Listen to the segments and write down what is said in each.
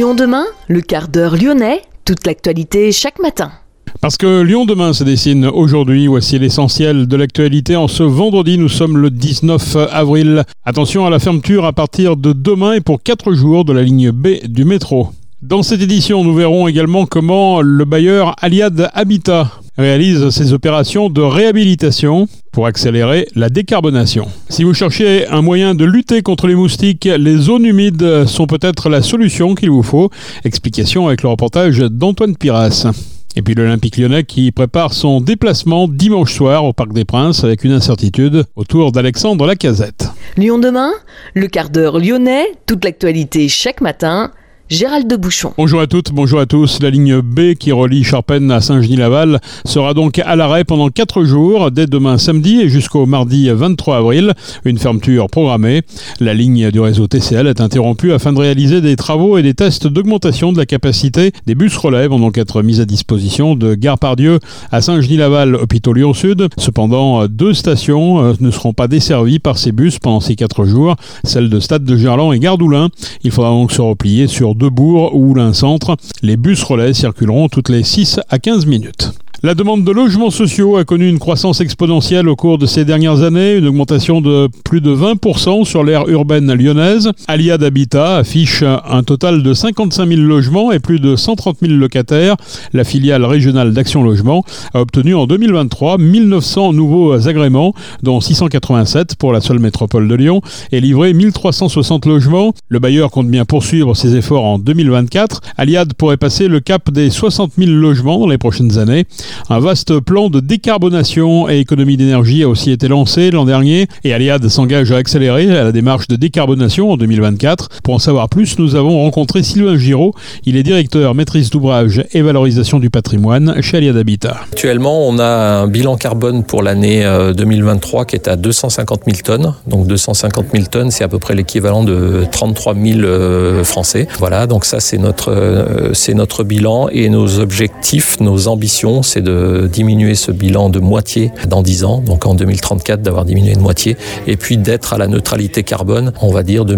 Lyon demain, le quart d'heure lyonnais, toute l'actualité chaque matin. Parce que Lyon demain se dessine aujourd'hui, voici l'essentiel de l'actualité. En ce vendredi, nous sommes le 19 avril. Attention à la fermeture à partir de demain et pour 4 jours de la ligne B du métro. Dans cette édition, nous verrons également comment le bailleur Aliad Habitat réalise ses opérations de réhabilitation pour accélérer la décarbonation. Si vous cherchez un moyen de lutter contre les moustiques, les zones humides sont peut-être la solution qu'il vous faut. Explication avec le reportage d'Antoine Piras. Et puis l'Olympique lyonnais qui prépare son déplacement dimanche soir au Parc des Princes avec une incertitude autour d'Alexandre Lacazette. Lyon demain, le quart d'heure lyonnais, toute l'actualité chaque matin. Gérald de Bouchon. Bonjour à toutes, bonjour à tous. La ligne B qui relie Charpennes à Saint-Genis-Laval sera donc à l'arrêt pendant 4 jours, dès demain samedi et jusqu'au mardi 23 avril. Une fermeture programmée. La ligne du réseau TCL est interrompue afin de réaliser des travaux et des tests d'augmentation de la capacité des bus relais vont donc être mis à disposition de Gare Pardieu à Saint-Genis-Laval, hôpital Lyon-Sud. Cependant, 2 stations ne seront pas desservies par ces bus pendant ces 4 jours, celles de Stade de Gerland et Gare d'Oulin. Il faudra donc se replier sur Debourg ou Oulin Centre. Les bus relais circuleront toutes les 6 à 15 minutes. La demande de logements sociaux a connu une croissance exponentielle au cours de ces dernières années, une augmentation de plus de 20% sur l'aire urbaine lyonnaise. Aliad Habitat affiche un total de 55 000 logements et plus de 130 000 locataires. La filiale régionale d'Action Logement a obtenu en 2023 1900 nouveaux agréments, dont 687 pour la seule métropole de Lyon, et livré 1360 logements. Le bailleur compte bien poursuivre ses efforts en 2024. Aliad pourrait passer le cap des 60 000 logements dans les prochaines années. Un vaste plan de décarbonation et économie d'énergie a aussi été lancé l'an dernier et Aliad s'engage à accélérer la démarche de décarbonation en 2024. Pour en savoir plus, nous avons rencontré Sylvain Giraud. Il est directeur maîtrise d'ouvrage et valorisation du patrimoine chez Aliad Habitat. Actuellement, on a un bilan carbone pour l'année 2023 qui est à 250 000 tonnes. Donc 250 000 tonnes, c'est à peu près l'équivalent de 33 000 Français. Voilà, donc ça c'est notre bilan et nos objectifs, nos ambitions, c'est de diminuer ce bilan de moitié dans 10 ans, donc en 2034 d'avoir diminué de moitié, et puis d'être à la neutralité carbone, on va dire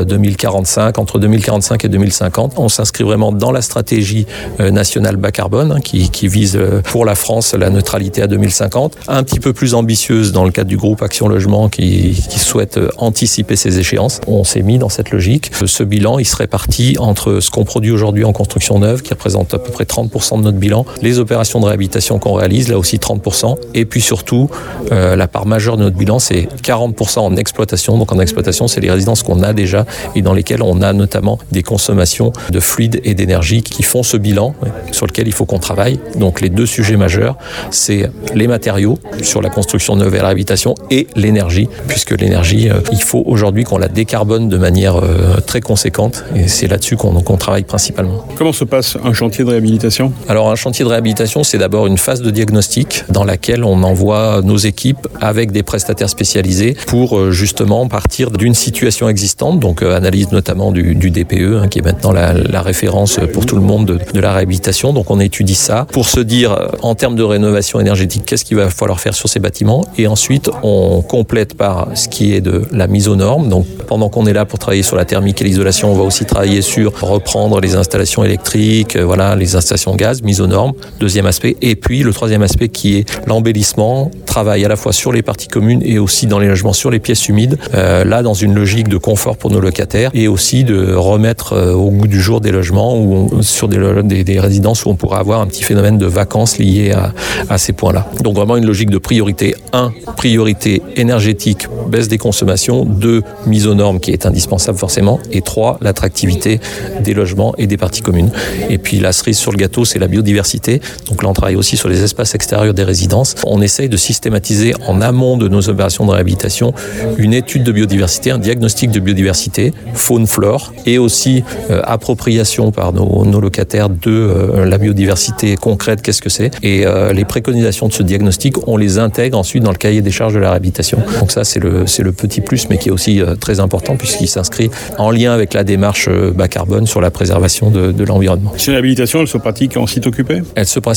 2045, entre 2045 et 2050. On s'inscrit vraiment dans la stratégie nationale bas carbone qui vise pour la France la neutralité à 2050, un petit peu plus ambitieuse dans le cadre du groupe Action Logement qui souhaite anticiper ces échéances. On s'est mis dans cette logique. Ce bilan, il se répartit entre ce qu'on produit aujourd'hui en construction neuve, qui représente à peu près 30% de notre bilan, les opérations de réhabilitation qu'on réalise, là aussi 30%, et puis surtout la part majeure de notre bilan, c'est 40% en exploitation. Donc en exploitation, c'est les résidences qu'on a déjà et dans lesquelles on a notamment des consommations de fluides et d'énergie qui font ce bilan sur lequel il faut qu'on travaille. Donc les 2 sujets majeurs, c'est les matériaux sur la construction neuve et la réhabilitation et l'énergie, puisque l'énergie, il faut aujourd'hui qu'on la décarbone de manière très conséquente et c'est là-dessus qu'on travaille principalement. Comment se passe un chantier de réhabilitation ? Alors un chantier de réhabilitation, c'est d'abord une phase de diagnostic dans laquelle on envoie nos équipes avec des prestataires spécialisés pour justement partir d'une situation existante, donc analyse notamment du DPE qui est maintenant la référence pour tout le monde de la réhabilitation. Donc on étudie ça pour se dire en termes de rénovation énergétique qu'est-ce qu'il va falloir faire sur ces bâtiments et ensuite on complète par ce qui est de la mise aux normes. Donc pendant qu'on est là pour travailler sur la thermique et l'isolation, on va aussi travailler sur reprendre les installations électriques, les installations gaz, mise aux normes, deuxième aspect. Et puis le troisième aspect qui est l'embellissement, travail à la fois sur les parties communes et aussi dans les logements sur les pièces humides, là dans une logique de confort pour nos locataires et aussi de remettre au goût du jour des logements ou sur des résidences où on pourrait avoir un petit phénomène de vacances lié à ces points-là. Donc vraiment une logique de priorité. 1, priorité énergétique, baisse des consommations. 2, mise aux normes qui est indispensable forcément. Et 3, l'attractivité des logements et des parties communes. Et puis la cerise sur le gâteau, c'est la biodiversité. Donc là on travaille aussi sur les espaces extérieurs des résidences. On essaye de systématiser en amont de nos opérations de réhabilitation une étude de biodiversité, un diagnostic de biodiversité, faune-flore, et aussi appropriation par nos locataires de la biodiversité concrète, qu'est-ce que c'est. Et les préconisations de ce diagnostic, on les intègre ensuite dans le cahier des charges de la réhabilitation. Donc ça, c'est le petit plus, mais qui est aussi très important puisqu'il s'inscrit en lien avec la démarche bas carbone sur la préservation de l'environnement. Si une réhabilitation, elle se pratique en site occupé ? Elle se pratique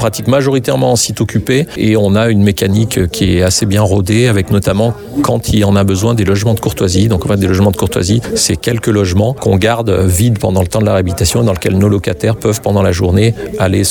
pratique majoritairement en site occupé et on a une mécanique qui est assez bien rodée avec notamment quand il y en a besoin des logements de courtoisie. Donc en fait des logements de courtoisie, c'est quelques logements qu'on garde vides pendant le temps de la réhabilitation dans lequel nos locataires peuvent pendant la journée aller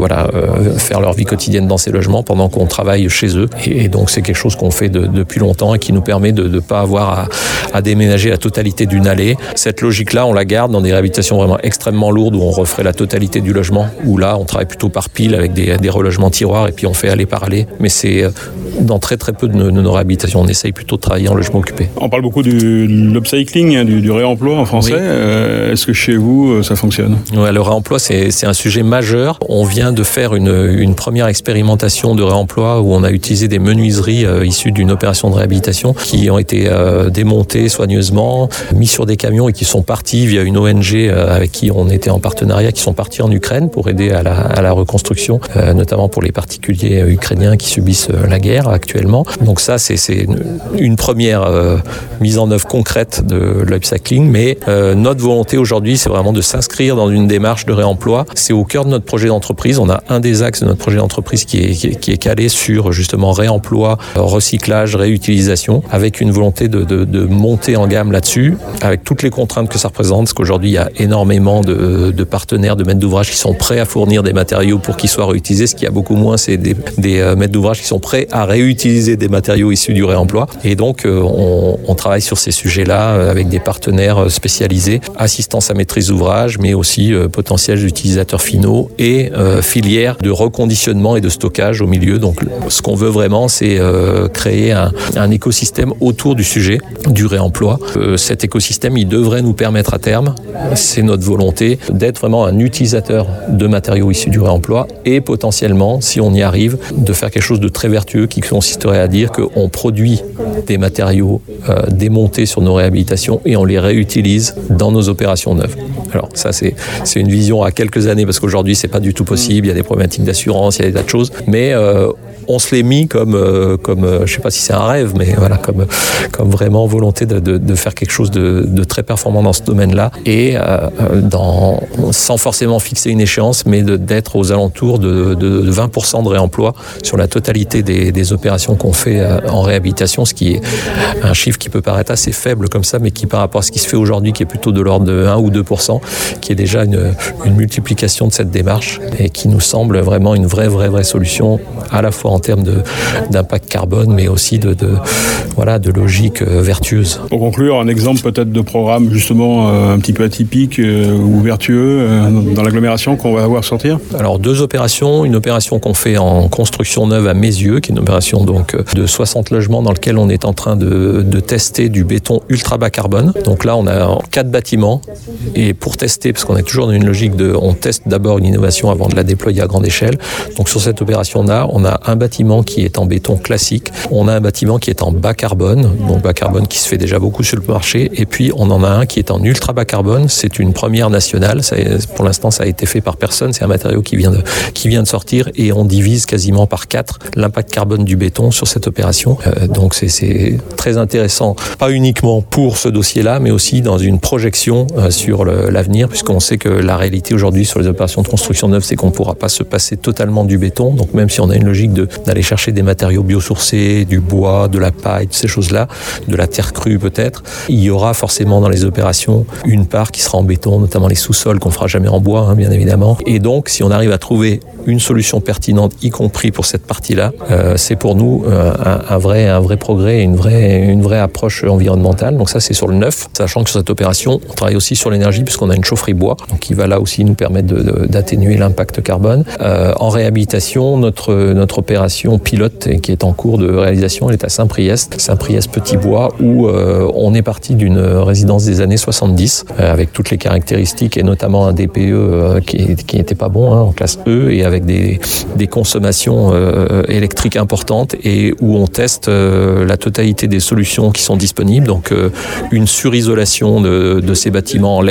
faire leur vie quotidienne dans ces logements pendant qu'on travaille chez eux. Et donc c'est quelque chose qu'on fait depuis longtemps et qui nous permet de ne pas avoir à déménager la totalité d'une allée. Cette logique-là, on la garde dans des réhabilitations vraiment extrêmement lourdes où on referait la totalité du logement, où là on travaille plutôt par pile avec des relogements tiroirs et puis on fait allée par allée. Mais c'est dans très très peu de nos réhabilitations. On essaye plutôt de travailler en logement occupé. On parle beaucoup de l'upcycling, du réemploi en français. Oui. Est-ce que chez vous ça fonctionne ? Ouais, le réemploi c'est un sujet majeur. On vient de faire une première expérimentation de réemploi où on a utilisé des menuiseries issues d'une opération de réhabilitation qui ont été démontées soigneusement, mis sur des camions et qui sont partis via une ONG avec qui on était en partenariat, qui sont partis en Ukraine pour aider à la reconstruction, notamment pour les particuliers ukrainiens qui subissent la guerre actuellement. Donc ça, c'est une première mise en œuvre concrète de l'upcycling, mais notre volonté aujourd'hui, c'est vraiment de s'inscrire dans une démarche de réemploi. C'est au cœur de notre projet d'entreprise. On a un des axes de notre projet d'entreprise qui est calé sur justement réemploi, recyclage, réutilisation, avec une volonté de monter en gamme là-dessus, avec toutes les contraintes que ça représente, parce qu'aujourd'hui, il y a énormément de partenaires, de maîtres d'ouvrage qui sont prêts à fournir des matériaux pour qu'ils soient réutilisés. Ce qu'il y a beaucoup moins, c'est des maîtres d'ouvrage qui sont prêts à réutiliser des matériaux issus du réemploi. Et donc, on travaille sur ces sujets-là avec des partenaires spécialisés, assistance à maîtrise d'ouvrage, mais aussi potentiels utilisateurs finaux et filières de reconditionnement et de stockage au milieu. Donc, ce qu'on veut vraiment, c'est créer un écosystème autour du sujet du réemploi. Cet écosystème, il devrait nous permettre à terme, c'est notre volonté, d'être vraiment un utilisateur de matériaux issus du réemploi et potentiellement, si on y arrive, de faire quelque chose de très vertueux qui consisterait à dire qu'on produit des matériaux démontés sur nos réhabilitations et on les réutilise dans nos opérations neuves. Alors ça, c'est une vision à quelques années parce qu'aujourd'hui, c'est pas du tout possible. Il y a des problématiques d'assurance, il y a des tas de choses, mais on se l'est mis comme je sais pas si c'est un rêve, mais voilà, comme vraiment volonté de faire quelque chose de très performant dans ce domaine-là et sans forcément fixer une échéance, mais d'être aux alentours de 20% de réemploi sur la totalité des opérations qu'on fait en réhabilitation, ce qui est un chiffre qui peut paraître assez faible comme ça, mais qui par rapport à ce qui se fait aujourd'hui, qui est plutôt de l'ordre de 1 ou 2%, qui est déjà une multiplication de cette démarche et qui nous semble vraiment une vraie solution, à la fois en termes d'impact carbone, mais aussi de logique vertueuse. Pour conclure, un exemple peut-être de programme justement un petit peu atypique ou vertueux dans l'agglomération qu'on va voir sortir ? Alors 2 opérations, une opération qu'on fait en construction neuve à Mézieux, qui est une opération donc de 60 logements dans lequel on est en train de tester du béton ultra bas carbone. Donc là on a 4 bâtiments et pour tester, parce qu'on est toujours dans une logique on teste d'abord une innovation avant de la déployer à grande échelle. Donc sur cette opération-là, on a un bâtiment qui est en béton classique, on a un bâtiment qui est en bas carbone, donc bas carbone qui se fait déjà beaucoup sur le marché, et puis on en a un qui est en ultra bas carbone. C'est une première nationale, pour l'instant ça a été fait par personne, c'est un matériau qui vient de sortir et on divise quasiment par 4 l'impact carbone du béton sur cette opération. Donc c'est très intéressant, pas uniquement pour ce dossier-là, mais aussi dans une projection sur l'avenir, puisqu'on sait que la réalité aujourd'hui sur les opérations de construction neuve, c'est qu'on ne pourra pas se passer totalement du béton. Donc même si on a une logique d'aller chercher des matériaux biosourcés, du bois, de la paille, ces choses-là, de la terre crue peut-être, il y aura forcément dans les opérations une part qui sera en béton, notamment les sous-sols qu'on fera jamais en bois, bien évidemment. Et donc si on arrive à trouver une solution pertinente, y compris pour cette partie-là, c'est pour nous un vrai progrès et une vraie approche environnementale. Donc ça, c'est sur le neuf, sachant que sur cette opération, on travaille aussi sur l'énergie puisqu'on a une chaufferie bois, donc qui va là aussi nous permettre d'atténuer l'impact carbone. En réhabilitation, notre opération pilote qui est en cours de réalisation, elle est à Saint-Priest Petit-Bois, où on est parti d'une résidence des années 70 avec toutes les caractéristiques et notamment un DPE qui n'était pas bon, en classe E, et avec des consommations électriques importantes et où on teste la totalité des solutions qui sont disponibles, donc une surisolation de ces bâtiments en laine de bois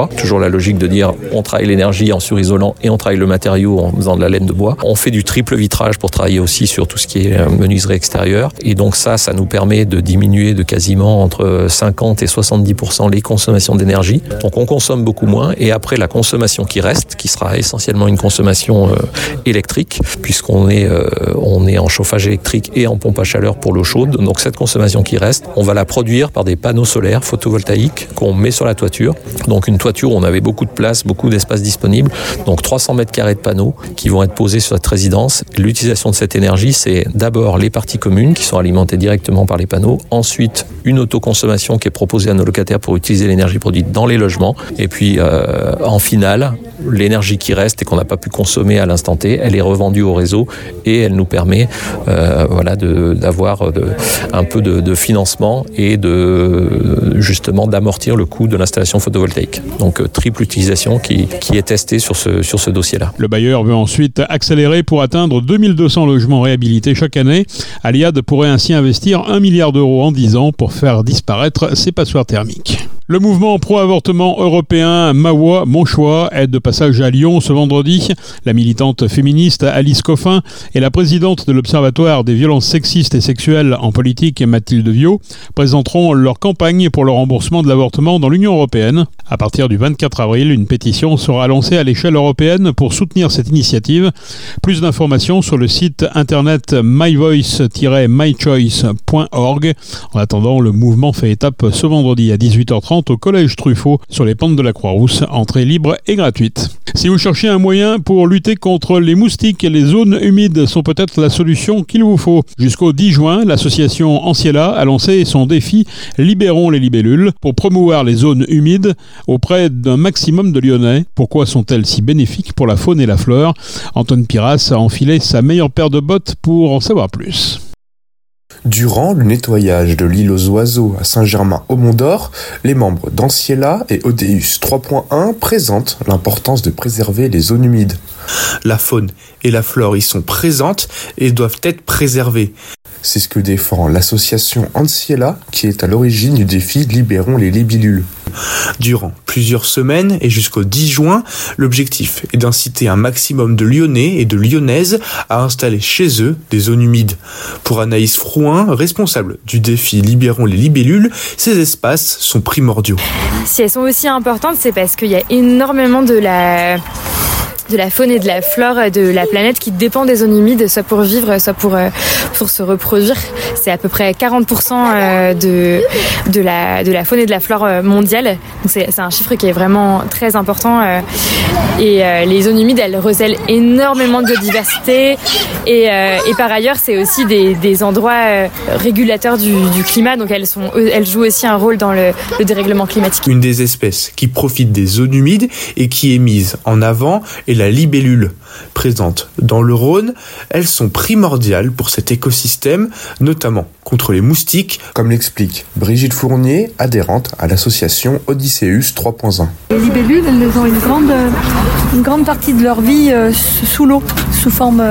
bois. Toujours la logique de dire on travaille l'énergie en surisolant et on travaille le matériau en faisant de la laine de bois. On fait du triple vitrage pour travailler aussi sur tout ce qui est menuiserie extérieure. Et donc ça nous permet de diminuer de quasiment entre 50 et 70% les consommations d'énergie. Donc on consomme beaucoup moins. Et après, la consommation qui reste, qui sera essentiellement une consommation électrique, puisqu'on est en chauffage électrique et en pompe à chaleur pour l'eau chaude. Donc cette consommation qui reste, on va la produire par des panneaux solaires photovoltaïques qu'on met sur la toiture. Donc une toiture où on avait beaucoup de place, beaucoup d'espace disponible. Donc 300 mètres carrés de panneaux qui vont être posés sur cette résidence. L'utilisation de cette énergie, c'est d'abord les parties communes qui sont alimentées directement par les panneaux. Ensuite, une autoconsommation qui est proposée à nos locataires pour utiliser l'énergie produite dans les logements. Et puis en finale, l'énergie qui reste et qu'on n'a pas pu consommer à l'instant T, elle est revendue au réseau et elle nous permet d'avoir un peu de financement et justement d'amortir le coût de l'installation photovoltaïque. Donc triple utilisation qui est testée sur ce dossier-là. Le bailleur veut ensuite accélérer pour atteindre 2200 logements réhabilités chaque année. Aliade pourrait ainsi investir 1 milliard d'euros en 10 ans pour faire disparaître ces passoires thermiques. Le mouvement pro-avortement européen Ma Voix, Mon Choix est de passage à Lyon ce vendredi. La militante féministe Alice Coffin et la présidente de l'Observatoire des violences sexistes et sexuelles en politique, Mathilde Viau, présenteront leur campagne pour le remboursement de l'avortement dans l'Union européenne. À partir du 24 avril, une pétition sera lancée à l'échelle européenne pour soutenir cette initiative. Plus d'informations sur le site internet myvoice-mychoice.org. En attendant, le mouvement fait étape ce vendredi à 18h30 au Collège Truffaut sur les pentes de la Croix-Rousse, entrée libre et gratuite. Si vous cherchez un moyen pour lutter contre les moustiques, les zones humides sont peut-être la solution qu'il vous faut. Jusqu'au 10 juin, l'association Anciella a lancé son défi Libérons les libellules pour promouvoir les zones humides auprès d'un maximum de Lyonnais. Pourquoi sont-elles si bénéfiques pour la faune et la flore ? Antoine Piras a enfilé sa meilleure paire de bottes pour en savoir plus. Durant le nettoyage de l'île aux oiseaux à Saint-Germain-au-Mont-d'Or, les membres d'Anciella et Odeus 3.1 présentent l'importance de préserver les zones humides. La faune et la flore y sont présentes et doivent être préservées. C'est ce que défend l'association Anciella, qui est à l'origine du défi Libérons les libellules. Durant plusieurs semaines et jusqu'au 10 juin, l'objectif est d'inciter un maximum de Lyonnais et de Lyonnaises à installer chez eux des zones humides. Pour Anaïs Frouin, responsable du défi Libérons les libellules, ces espaces sont primordiaux. Si elles sont aussi importantes, c'est parce qu'il y a énormément de la faune et de la flore de la planète qui dépend des zones humides, soit pour vivre, soit pour se reproduire. C'est à peu près 40% de la faune et de la flore mondiale. Donc c'est un chiffre qui est vraiment très important. Et les zones humides, elles recèlent énormément de biodiversité. Et par ailleurs, c'est aussi des endroits régulateurs du climat. Donc elles jouent aussi un rôle dans le dérèglement climatique. Une des espèces qui profite des zones humides et qui est mise en avant est la libellule. Présente dans le Rhône, elles sont primordiales pour cet écosystème, notamment contre les moustiques, comme l'explique Brigitte Fournier, adhérente à l'association Odysseus 3.1. Les libellules, elles ont une grande partie de leur vie sous l'eau, sous forme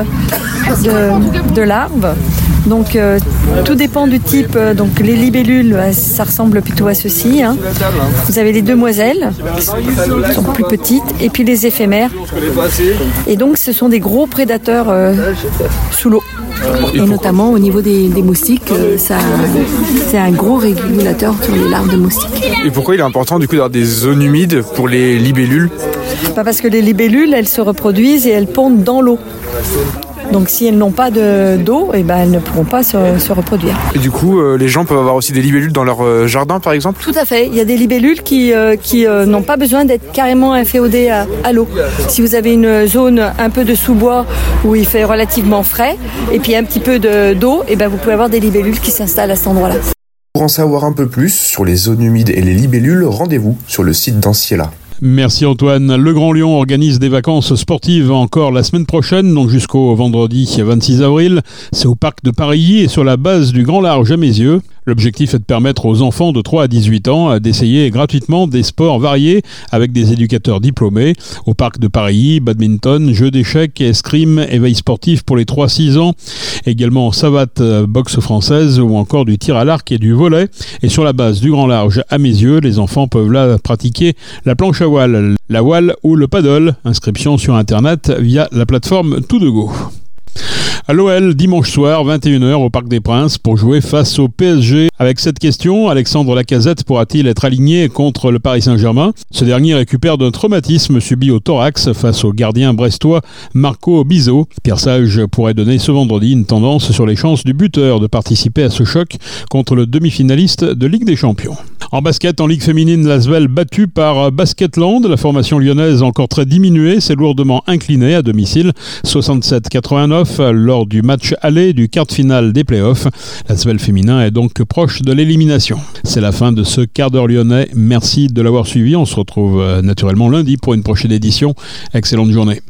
de larves. Donc tout dépend du type. Donc les libellules, ça ressemble plutôt à ceci. Vous avez les demoiselles, qui sont plus petites, et puis les éphémères. Et donc ce sont des gros prédateurs sous l'eau. Et notamment au niveau des moustiques, c'est un gros régulateur sur les larves de moustiques. Et pourquoi il est important du coup d'avoir des zones humides pour les libellules ? Parce que les libellules, elles se reproduisent et elles pondent dans l'eau. Donc si elles n'ont pas d'eau, elles ne pourront pas se reproduire. Et du coup, les gens peuvent avoir aussi des libellules dans leur jardin, par exemple ? Tout à fait. Il y a des libellules qui n'ont pas besoin d'être carrément inféodées à l'eau. Si vous avez une zone un peu de sous-bois où il fait relativement frais, et puis un petit peu d'eau, vous pouvez avoir des libellules qui s'installent à cet endroit-là. Pour en savoir un peu plus sur les zones humides et les libellules, rendez-vous sur le site d'Anciella. Merci Antoine. Le Grand Lyon organise des vacances sportives encore la semaine prochaine, donc jusqu'au vendredi 26 avril. C'est au parc de Parilly et sur la base du Grand Large à Mézieux. L'objectif est de permettre aux enfants de 3 à 18 ans d'essayer gratuitement des sports variés avec des éducateurs diplômés. Au parc de Paris, badminton, jeux d'échecs, escrime, éveil sportif pour les 3-6 ans, également savate, boxe française ou encore du tir à l'arc et du volley. Et sur la base du grand large à Meyzieux, les enfants peuvent là pratiquer la planche à voile, la voile ou le paddle. Inscription sur internet via la plateforme Tout2Go. À l'OL, dimanche soir, 21h au Parc des Princes pour jouer face au PSG. Avec cette question, Alexandre Lacazette pourra-t-il être aligné contre le Paris Saint-Germain ? Ce dernier récupère d'un traumatisme subi au thorax face au gardien brestois Marco Bizot. Pierre Sage pourrait donner ce vendredi une tendance sur les chances du buteur de participer à ce choc contre le demi-finaliste de Ligue des Champions. En basket, en Ligue féminine, l'Asvel battue par Basketland. La formation lyonnaise encore très diminuée s'est lourdement inclinée à domicile, 67-89 lors du match aller du quart de finale des playoffs. L'Asvel féminin est donc proche de l'élimination. C'est la fin de ce quart d'heure lyonnais. Merci de l'avoir suivi. On se retrouve naturellement lundi pour une prochaine édition. Excellente journée.